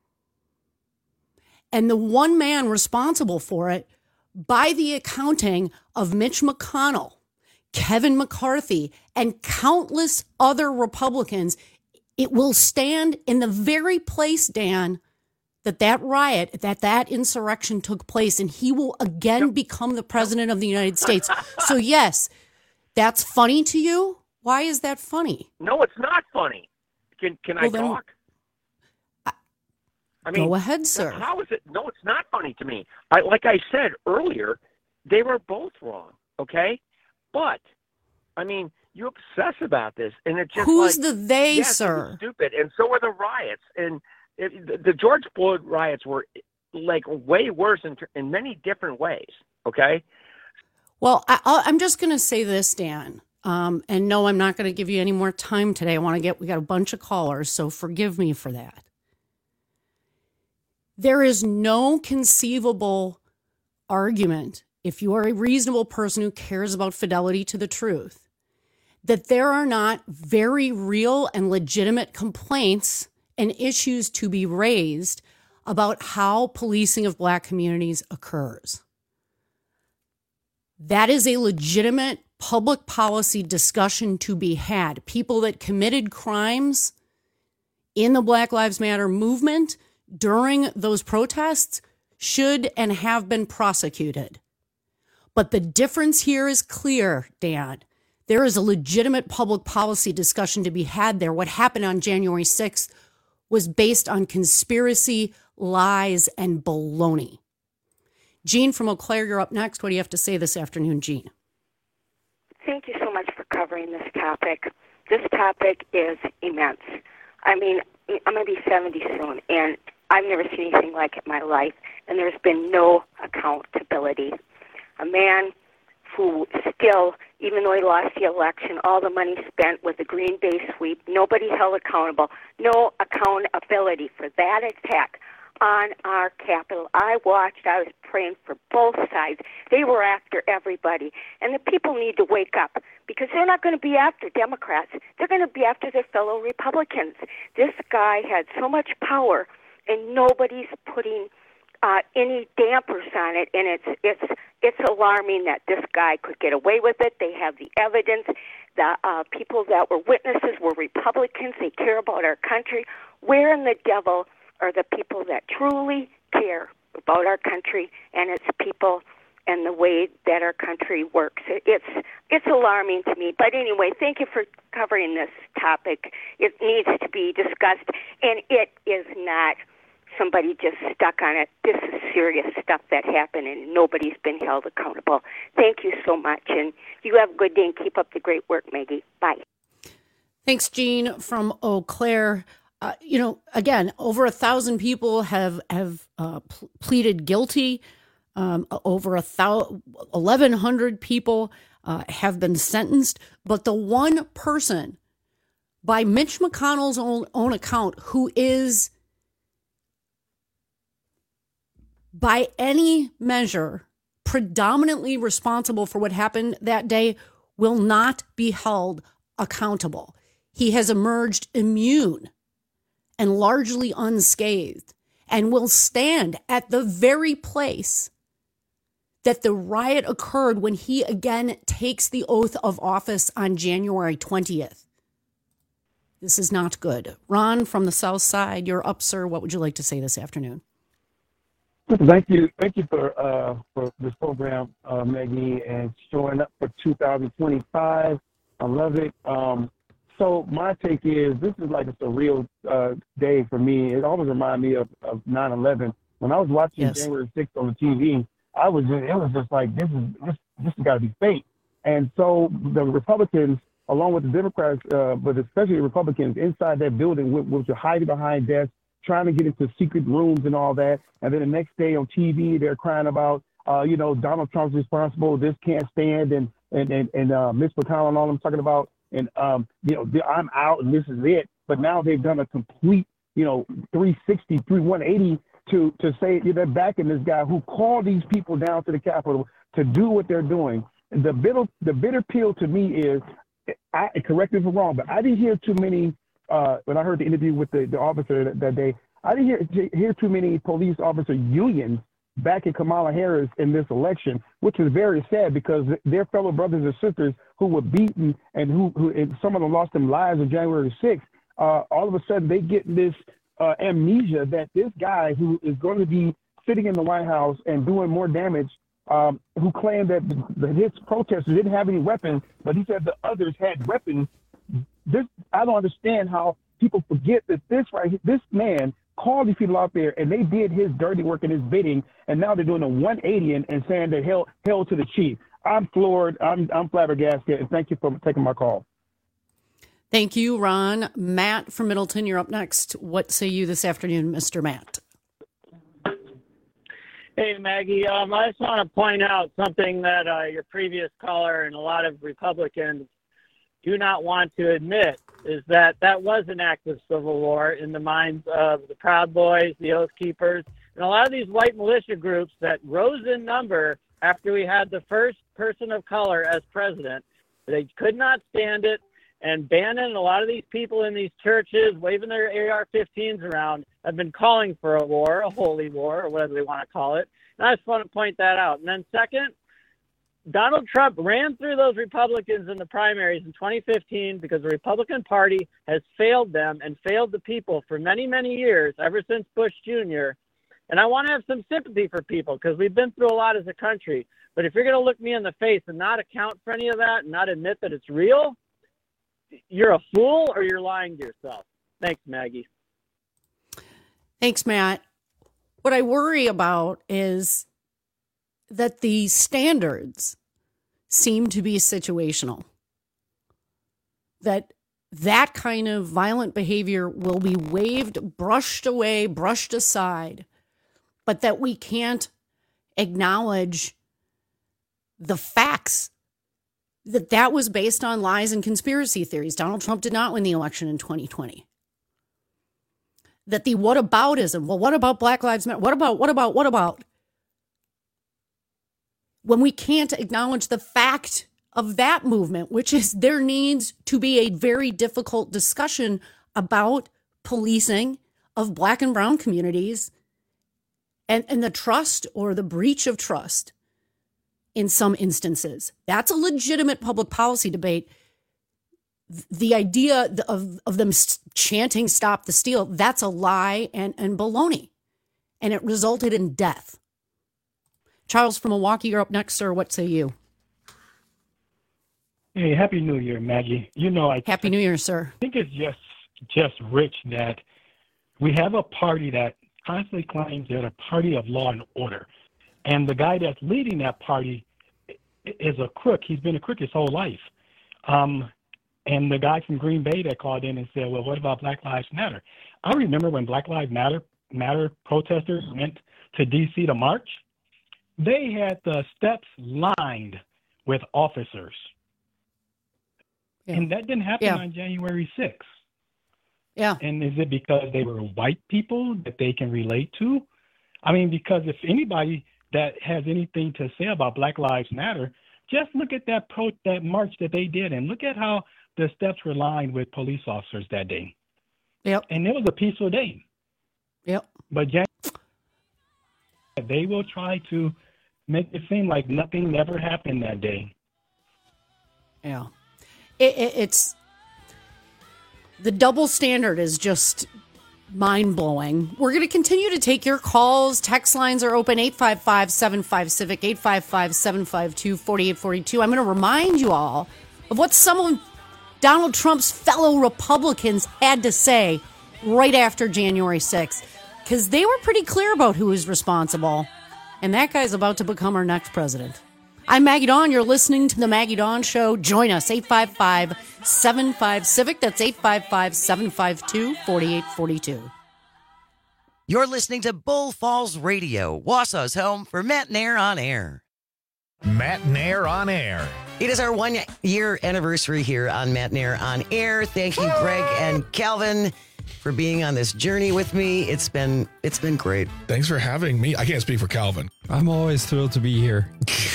And the one man responsible for it, by the accounting of Mitch McConnell, Kevin McCarthy, and countless other Republicans, it will stand in the very place, Dan, that that riot, that that insurrection took place, and he will again yep. become the president of the United States. So yes, that's funny to you. Why is that funny? No, it's not funny. Can can well, I then, talk? I, I mean, go ahead, sir. How is it? No, it's not funny to me. I, like I said earlier, they were both wrong. Okay, but I mean, you obsess about this, and it's just who's like, the they, yes, sir? Stupid, and so are the riots. And it, the George Floyd riots were like way worse in in many different ways. Okay. Well, I, I'm just going to say this, Dan. Um, and no, I'm not going to give you any more time today. I want to get, we got a bunch of callers, so forgive me for that. There is no conceivable argument, if you are a reasonable person who cares about fidelity to the truth, that there are not very real and legitimate complaints and issues to be raised about how policing of Black communities occurs. That is a legitimate public policy discussion to be had. People that committed crimes in the Black Lives Matter movement during those protests should and have been prosecuted. But the difference here is clear, Dan. There is a legitimate public policy discussion to be had there. What happened on January sixth was based on conspiracy, lies, and baloney. Jean from Eau Claire, you're up next. What do you have to say this afternoon, Jean? Thank you so much for covering this topic. This topic is immense. I mean, I'm going to be seventy soon, and I've never seen anything like it in my life, and there's been no accountability. A man who still, even though he lost the election, all the money spent with the Green Bay sweep, nobody held accountable. No accountability for that attack on our Capitol. I watched. I was praying for both sides. They were after everybody. And the people need to wake up, because they're not going to be after Democrats. They're going to be after their fellow Republicans. This guy had so much power, and nobody's putting uh, any dampers on it. And it's it's it's alarming that this guy could get away with it. They have the evidence. The uh, people that were witnesses were Republicans. They care about our country. Where in the devil are the people that truly care about our country and its people and the way that our country works? It's it's alarming to me. But anyway, thank you for covering this topic. It needs to be discussed, and it is not somebody just stuck on it. This is serious stuff that happened, and nobody's been held accountable. Thank you so much, and you have a good day, and keep up the great work, Maggie. Bye. Thanks, Jean from Eau Claire. Uh, you know, again, over a thousand people have have uh, pl- pleaded guilty. Um, over a thousand, eleven hundred people uh, have been sentenced. But the one person, by Mitch McConnell's own, own account, who is, by any measure, predominantly responsible for what happened that day, will not be held accountable. He has emerged immune and largely unscathed, and will stand at the very place that the riot occurred when he again takes the oath of office on January twentieth. This is not good. Ron from the South Side, you're up, sir. What would you like to say this afternoon? Thank you. Thank you for uh, for this program, uh, Maggie, and showing up for two thousand twenty-five. I love it. Um, So my take is this is like a surreal uh, day for me. It always reminds me of, of nine eleven. When I was watching yes. January sixth on the T V, I was just, it was just like, this is this this has got to be fake. And so the Republicans, along with the Democrats, uh, but especially the Republicans inside that building, which were hiding behind desks, trying to get into secret rooms and all that. And then the next day on T V, they're crying about, uh, you know, Donald Trump's responsible. This can't stand. And and and, and uh, Mitch McConnell and all them talking about, and um, you know, I'm out and this is it. But now they've done a complete, you know, three sixty, three one eighty to to say, you know, they're backing this guy who called these people down to the Capitol to do what they're doing. The bitter, the bitter pill to me is, I correct me if I'm wrong, but I didn't hear too many. Uh, when I heard the interview with the, the officer that, that day, I didn't hear hear too many police officer unions backing Kamala Harris in this election, which is very sad because their fellow brothers and sisters who were beaten and who, who and some of them lost their lives on January sixth. Uh, all of a sudden, they get this uh, amnesia that this guy who is going to be sitting in the White House and doing more damage, um, who claimed that the, his protesters didn't have any weapons, but he said the others had weapons. This I don't understand how people forget that this right, this man called these people out there and they did his dirty work and his bidding, and now they're doing a one eighty and, and saying that hell, hell to the chief. I'm floored. I'm I'm flabbergasted, and thank you for taking my call. Thank you, Ron. Matt from Middleton, you're up next. What say you this afternoon, Mister Matt? Hey, Maggie. Um, I just want to point out something that uh, your previous caller and a lot of Republicans do not want to admit, is that that was an act of civil war in the minds of the Proud Boys, the Oath Keepers, and a lot of these white militia groups that rose in number after we had the first person of color as president. They could not stand it. And Bannon and a lot of these people in these churches waving their A R fifteens around have been calling for a war, a holy war, or whatever they want to call it. And I just want to point that out. And then second, Donald Trump ran through those Republicans in the primaries in twenty fifteen because the Republican Party has failed them and failed the people for many, many years, ever since Bush Junior And I want to have some sympathy for people because we've been through a lot as a country. But if you're going to look me in the face and not account for any of that and not admit that it's real, you're a fool or you're lying to yourself. Thanks, Maggie. Thanks, Matt. What I worry about is that the standards seem to be situational. That that kind of violent behavior will be waved, brushed away, brushed aside, but that we can't acknowledge the facts that that was based on lies and conspiracy theories. Donald Trump did not win the election in twenty twenty. That the whataboutism, well, what about Black Lives Matter? What about, what about, what about? When we can't acknowledge the fact of that movement, which is there needs to be a very difficult discussion about policing of Black and brown communities and, and the trust or the breach of trust in some instances. That's a legitimate public policy debate. The idea of, of them chanting "Stop the Steal," that's a lie and, and baloney. And it resulted in death. Charles from Milwaukee, you're up next, sir. What say you? Hey, Happy New Year, Maggie. You know, I Happy New Year, sir. I think it's just just rich that we have a party that constantly claims they're the party of law and order. And the guy that's leading that party is a crook. He's been a crook his whole life. Um, and the guy from Green Bay that called in and said, well, what about Black Lives Matter? I remember when Black Lives Matter, Matter protesters went to D C to march, they had the steps lined with officers. Yeah. And that didn't happen yeah. on January sixth. Yeah. And is it because they were white people that they can relate to? I mean, because if anybody that has anything to say about Black Lives Matter, just look at that pro- that march that they did and look at how the steps were lined with police officers that day. Yep. And it was a peaceful day. Yep. But Jan- they will try to make it seem like nothing never happened that day. Yeah. It, it, it's the double standard is just mind-blowing. We're going to continue to take your calls. Text lines are open, eight five five, seven five, CIVIC, eight five five, seven five two, four eight four two. I'm going to remind you all of what some of Donald Trump's fellow Republicans had to say right after January sixth, because they were pretty clear about who is responsible, and that guy's about to become our next president. I'm Maggie Dawn. You're listening to The Maggie Dawn Show. Join us, eight five five, seven five, CIVIC. That's eight five five, seven five two, four eight four two. You're listening to Bull Falls Radio, Wausau's home for Matt Nair on air. Matt Nair on Air. It is our one-year anniversary here on Matt Nair on Air. Thank you, Greg and Calvin, for being on this journey with me. It's been it's been great. Thanks for having me. I can't speak for Calvin. I'm always thrilled to be here.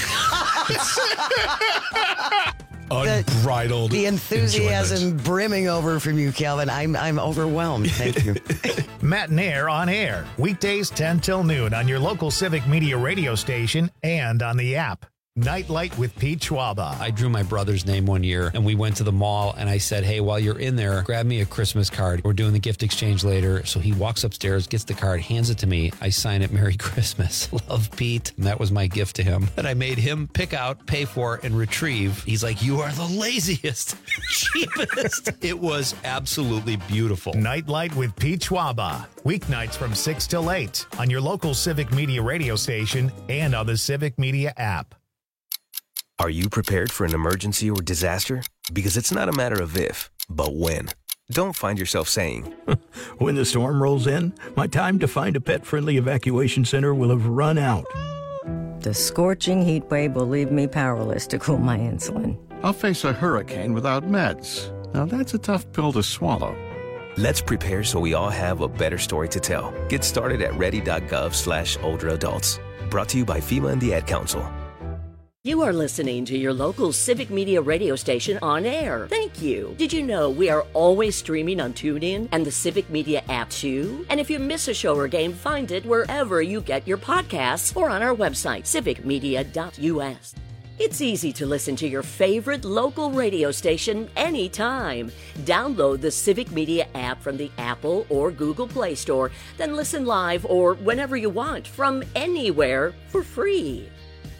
Unbridled. The, the enthusiasm enjoyment. brimming over from you, Calvin. I'm I'm overwhelmed. Thank you. Matt Nair on Air. Weekdays ten till noon on your local Civic Media radio station and on the app. Nightlight with Pete Schwaba. I drew my brother's name one year, and we went to the mall, and I said, hey, while you're in there, grab me a Christmas card. We're doing the gift exchange later. So he walks upstairs, gets the card, hands it to me. I sign it, Merry Christmas. Love, Pete. And that was my gift to him. That I made him pick out, pay for, and retrieve. He's like, you are the laziest, cheapest. It was absolutely beautiful. Nightlight with Pete Schwaba. Weeknights from six till eight on your local Civic Media radio station and on the Civic Media app. Are you prepared for an emergency or disaster? Because it's not a matter of if, but when. Don't find yourself saying, when the storm rolls in, my time to find a pet-friendly evacuation center will have run out. The scorching heat wave will leave me powerless to cool my insulin. I'll face a hurricane without meds. Now that's a tough pill to swallow. Let's prepare so we all have a better story to tell. Get started at ready.gov slash older adults. Brought to you by FEMA and the Ad Council. You are listening to your local Civic Media radio station on air. Thank you. Did you know we are always streaming on TuneIn and the Civic Media app too? And if you miss a show or game, find it wherever you get your podcasts or on our website, civic media dot u s. It's easy to listen to your favorite local radio station anytime. Download the Civic Media app from the Apple or Google Play Store, then listen live or whenever you want from anywhere for free.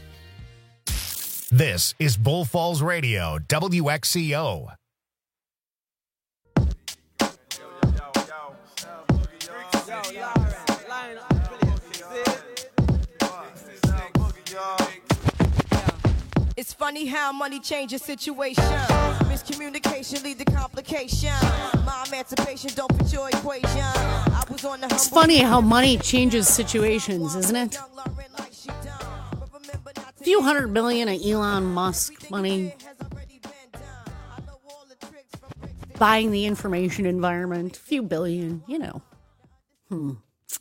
This is Bull Falls Radio, W X C O. It's funny how money changes situation. Miscommunication lead to complication. My emancipation don't fit your equation. I was on the It's funny how money changes situations, isn't it? A few hundred million of Elon Musk money buying the information environment, a few billion, you know. Hmm.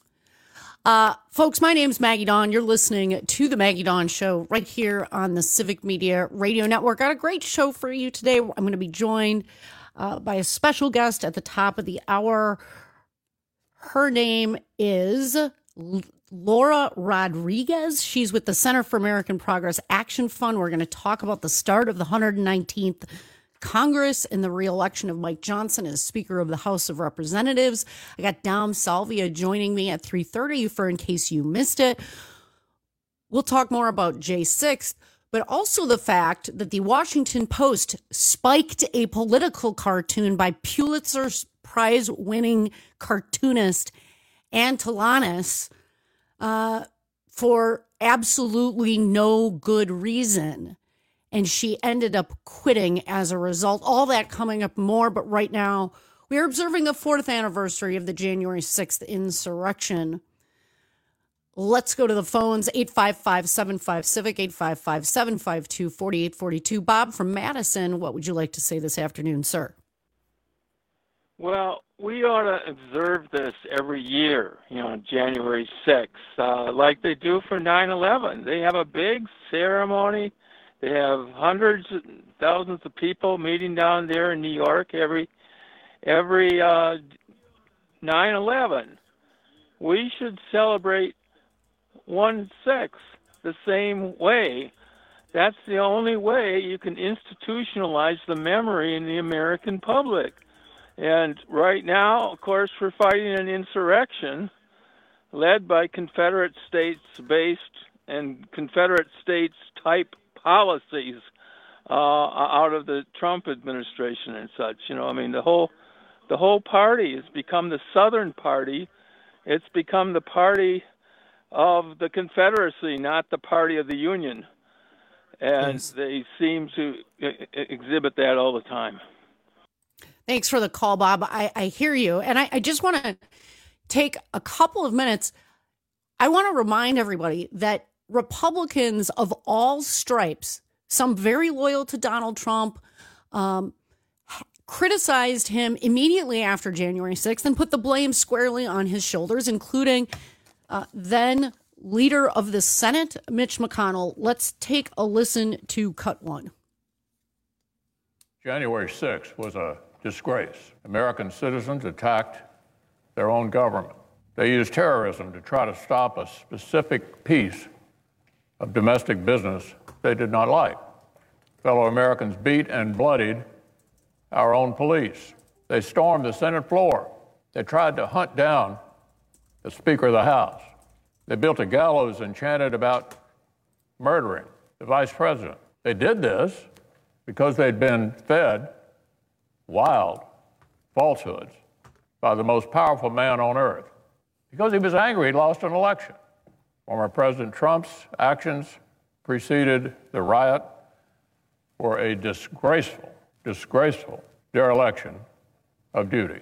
Uh, folks, my name's Maggie Dawn. You're listening to the Maggie Dawn Show right here on the Civic Media Radio Network. Got a great show for you today. I'm going to be joined uh, by a special guest at the top of the hour. Her name is Laura Rodriguez. She's with the Center for American Progress Action Fund. We're going to talk about the start of the one hundred nineteenth Congress and the re-election of Mike Johnson as Speaker of the House of Representatives. I got Dom Salvia joining me at three thirty for in case you missed it. We'll talk more about J six, but also the fact that the Washington Post spiked a political cartoon by Pulitzer Prize-winning cartoonist Ann Talanis uh, for absolutely no good reason. And she ended up quitting as a result. All that coming up more, but right now we are observing the fourth anniversary of the January sixth insurrection. Let's go to the phones, eight five five, seven five, CIVIC, eight five five, seven five two, four eight four two. Bob from Madison, what would you like to say this afternoon, sir? Well, we ought to observe this every year, you know, January sixth, uh, like they do for nine eleven. They have a big ceremony. They have hundreds of thousands of people meeting down there in New York every every uh, nine eleven. We should celebrate one six the same way. That's the only way you can institutionalize the memory in the American public. And right now, of course, we're fighting an insurrection led by Confederate States-based and Confederate States-type policies uh, out of the Trump administration and such. You know, I mean, the whole the whole party has become the Southern Party. It's become the party of the Confederacy, not the party of the Union. And yes. They seem to I- exhibit that all the time. Thanks for the call, Bob. I, I hear you. And I, I just want to take a couple of minutes. I want to remind everybody that Republicans of all stripes, some very loyal to Donald Trump, um, criticized him immediately after January sixth and put the blame squarely on his shoulders, including uh, then leader of the Senate, Mitch McConnell. Let's take a listen to cut one. January sixth was a disgrace. American citizens attacked their own government. They used terrorism to try to stop a specific piece of domestic business they did not like. Fellow Americans beat and bloodied our own police. They stormed the Senate floor. They tried to hunt down the Speaker of the House. They built a gallows and chanted about murdering the Vice President. They did this because they'd been fed wild falsehoods by the most powerful man on earth. Because he was angry he'd lost an election. Former President Trump's actions preceded the riot for a disgraceful, disgraceful dereliction of duty.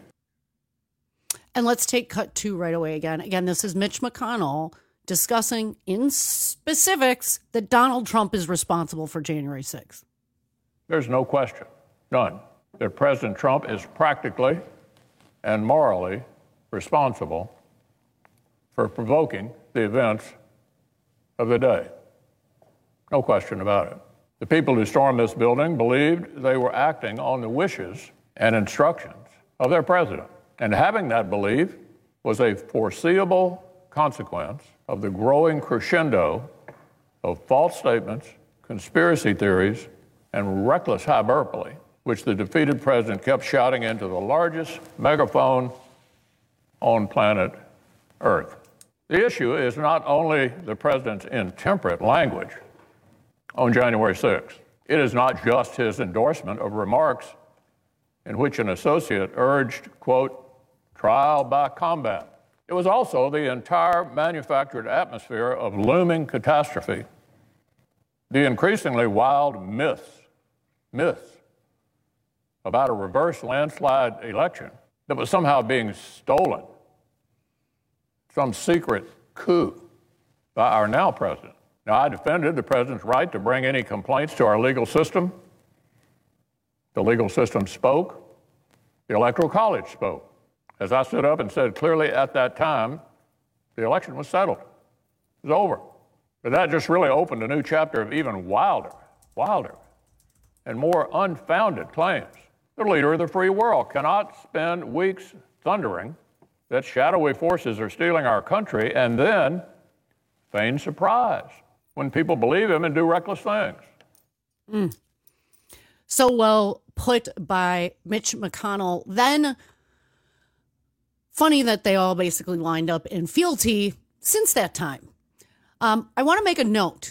And let's take cut two right away again. Again, this is Mitch McConnell discussing in specifics that Donald Trump is responsible for January sixth. There's no question, none, that President Trump is practically and morally responsible for provoking the events of the day. No question about it. The people who stormed this building believed they were acting on the wishes and instructions of their president. And having that belief was a foreseeable consequence of the growing crescendo of false statements, conspiracy theories, and reckless hyperbole, which the defeated president kept shouting into the largest megaphone on planet Earth. The issue is not only the president's intemperate language on January sixth. It is not just his endorsement of remarks in which an associate urged, quote, trial by combat. It was also the entire manufactured atmosphere of looming catastrophe, the increasingly wild myths, myths about a reverse landslide election that was somehow being stolen, some secret coup by our now president. Now, I defended the president's right to bring any complaints to our legal system. The legal system spoke. The Electoral College spoke. As I stood up and said clearly at that time, the election was settled. It was over. But that just really opened a new chapter of even wilder, wilder, and more unfounded claims. The leader of the free world cannot spend weeks thundering that shadowy forces are stealing our country and then feign surprise when people believe him and do reckless things. Mm. So well put by Mitch McConnell. Then, funny that they all basically lined up in fealty since that time. Um, I want to make a note.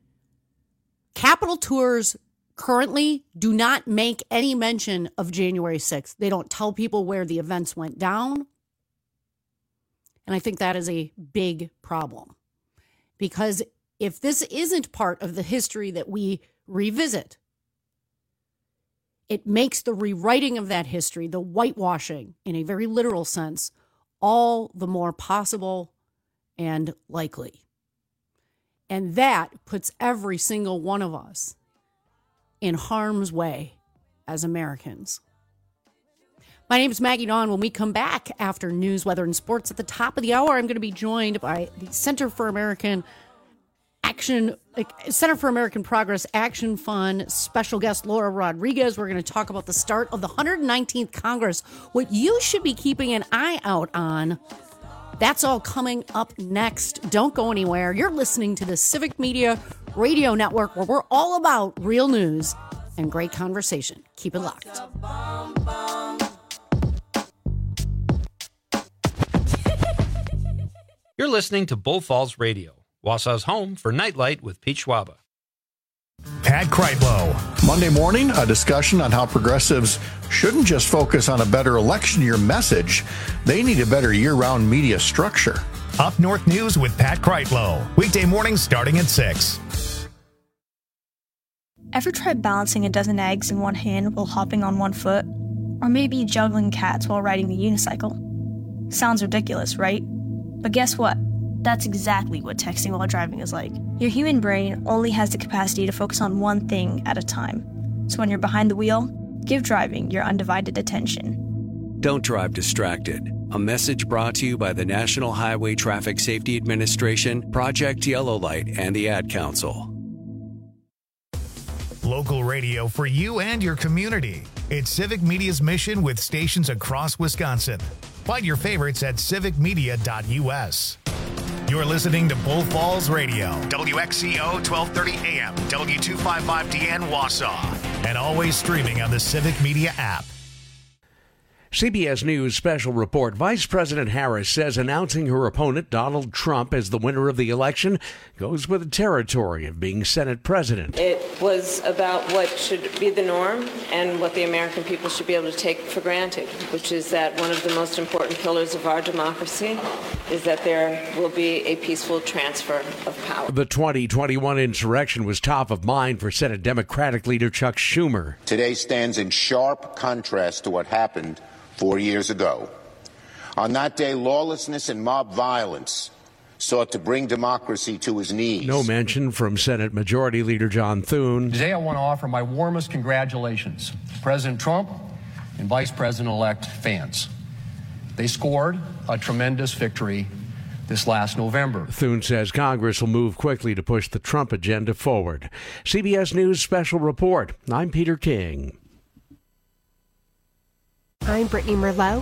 Capitol tours currently do not make any mention of January sixth. They don't tell people where the events went down. And I think that is a big problem. Because if this isn't part of the history that we revisit, it makes the rewriting of that history, the whitewashing in a very literal sense, all the more possible and likely. And that puts every single one of us in harm's way as Americans. My name is Maggie Dawn. When we come back after news, weather, and sports at the top of the hour, I'm going to be joined by the Center for American Action, Center for American Progress Action Fund special guest Laura Rodriguez. We're going to talk about the start of the one hundred nineteenth Congress, what you should be keeping an eye out on. That's all coming up next. Don't go anywhere. You're listening to the Civic Media Radio Network, where we're all about real news and great conversation. Keep it locked. You're listening to Bull Falls Radio, Wausau's home for Nightlight with Pete Schwaba. Pat Kreitlow. Monday morning, a discussion on how progressives shouldn't just focus on a better election year message. They need a better year-round media structure. Up North News with Pat Kreitlow. Weekday mornings starting at six. Ever tried balancing a dozen eggs in one hand while hopping on one foot? Or maybe juggling cats while riding the unicycle? Sounds ridiculous, right? But guess what? That's exactly what texting while driving is like. Your human brain only has the capacity to focus on one thing at a time. So when you're behind the wheel, give driving your undivided attention. Don't drive distracted. A message brought to you by the National Highway Traffic Safety Administration, Project Yellow Light, and the Ad Council. Local radio for you and your community. It's Civic Media's mission with stations across Wisconsin. Find your favorites at civic media dot u s. You're listening to Bull Falls Radio, W X C O twelve thirty A M, W two fifty-five D N Wausau, and always streaming on the Civic Media app. C B S News special report. Vice President Harris says announcing her opponent, Donald Trump, as the winner of the election goes with the territory of being Senate president. It was about what should be the norm and what the American people should be able to take for granted, which is that one of the most important pillars of our democracy is that there will be a peaceful transfer of power. The twenty twenty-one insurrection was top of mind for Senate Democratic leader Chuck Schumer. Today stands in sharp contrast to what happened four years ago. On that day, lawlessness and mob violence sought to bring democracy to his knees. No mention from Senate Majority Leader John Thune. Today, I want to offer my warmest congratulations to President Trump and Vice President-elect Vance. They scored a tremendous victory this last November. Thune says Congress will move quickly to push the Trump agenda forward. C B S News special report. I'm Peter King. I'm Brittany Merlot.